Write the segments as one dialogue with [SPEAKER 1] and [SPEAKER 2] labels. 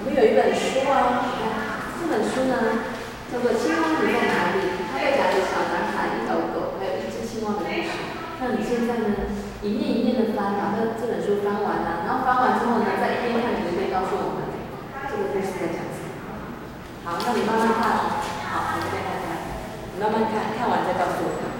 [SPEAKER 1] 我们有一本书啊，这本书呢叫做《青蛙你在哪里》，它在讲一个小男孩、一条狗还有一只青蛙的故事。那你现在呢，一页一页的翻，把这本书翻完啊，然后翻完之后呢，再一边看，你就可以告诉我们这个故事在讲什么。好，那你慢慢看。好，我们再看看，你慢慢看，看完再告诉我们。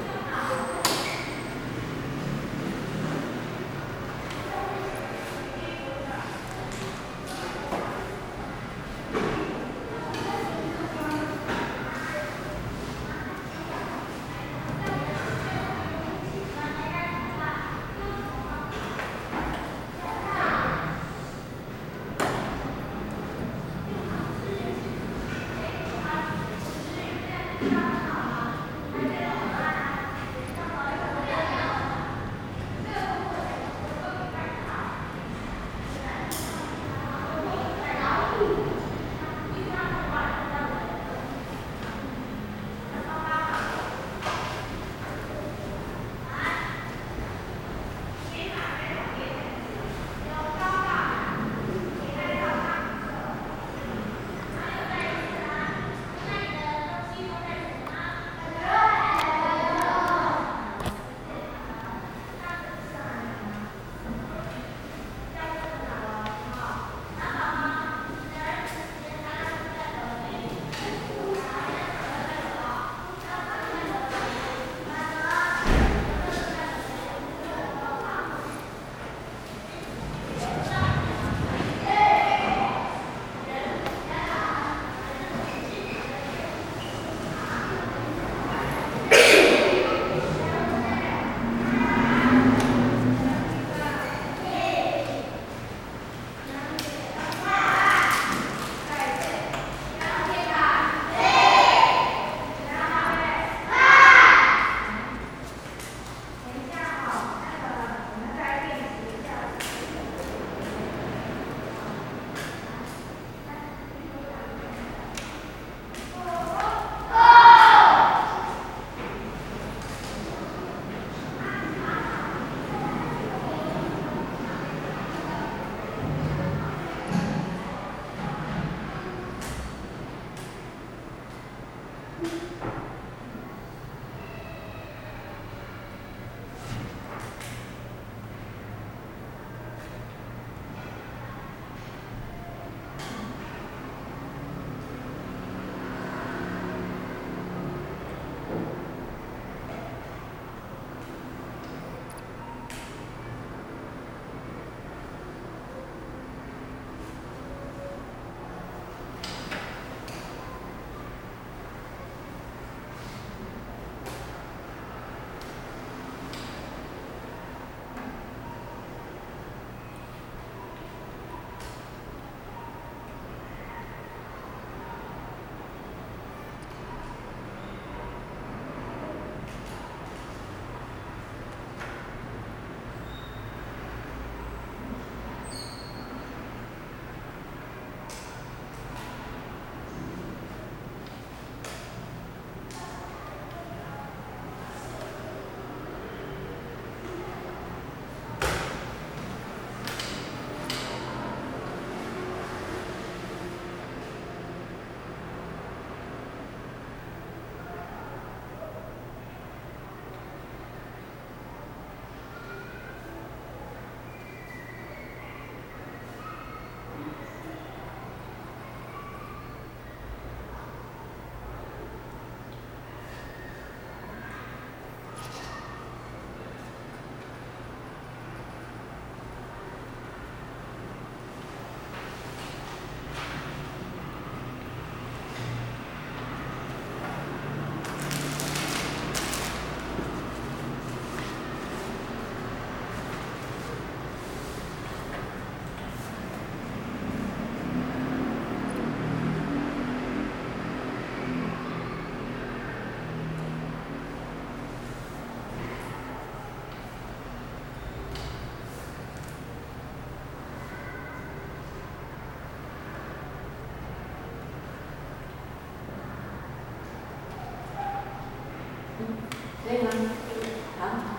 [SPEAKER 1] 可以吗？好。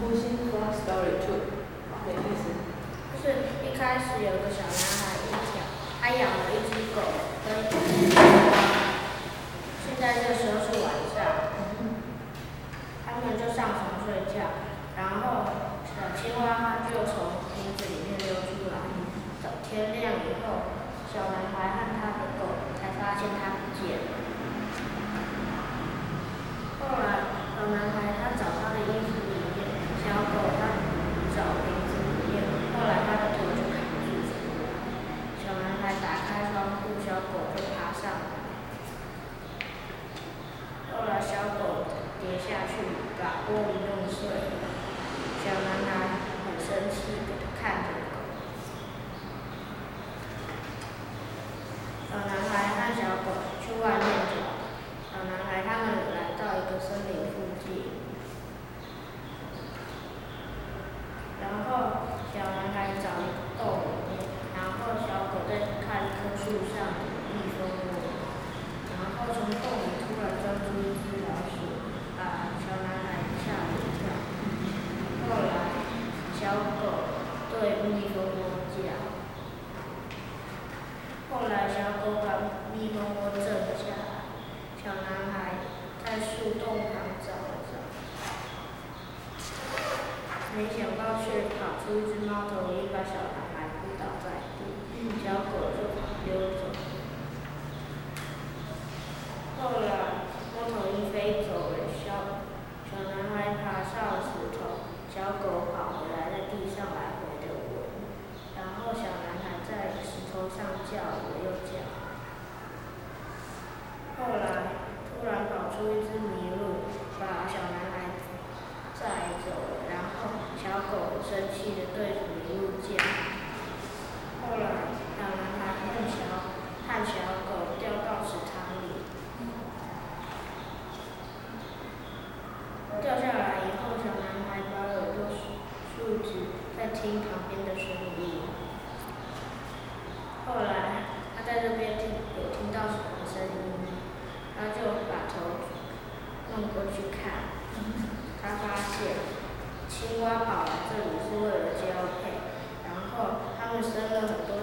[SPEAKER 1] Pushing Frog Story 2。OK，开始。
[SPEAKER 2] 就是一开始有个小男孩他养了一只狗跟一只青蛙。现在这时候是晚上，他们就上床睡觉，然后小青蛙就从瓶子里面溜出来。等天亮以后，小男孩和他的狗才发现它不见了。后来，小男孩他找他的衣服里面，小狗他找瓶子里面，后来他的头就卡住了。小男孩打开窗户，小狗就爬上来。后来小狗跌下去，把玻璃弄碎了。小男孩很生气地看着狗。小男孩和小狗去外面找。小男孩他们来到一个森林附近，然后小男孩找一个洞里面，然后小狗在看一棵树上的蜜蜂窝，然后从洞里突然钻出一只老鼠，把小男孩吓了一跳。后来，小狗对蜜蜂窝叫。后来，小狗把蜜蜂窝挣下来。小男孩在树洞旁找了找，没想到却跑出一只猫头鹰，把小男孩扑倒在地，小狗就溜走。后来，猫头鹰飞走了，小男孩爬上石头，小狗跑回来，在地上来回的闻，然后小男孩在石头上叫了又叫。后来，突然跑出一只麋鹿，把小男孩载走了。然后，小狗很生气地对麋鹿叫。后来，小男孩和小狗掉到池塘里。掉下来以后，小男孩把耳朵竖直，在听旁边的声音。后来，他在这边有听到什么声音，他就把头弄过去看。他发现青蛙跑来这里是为了交配，然后他们生了很多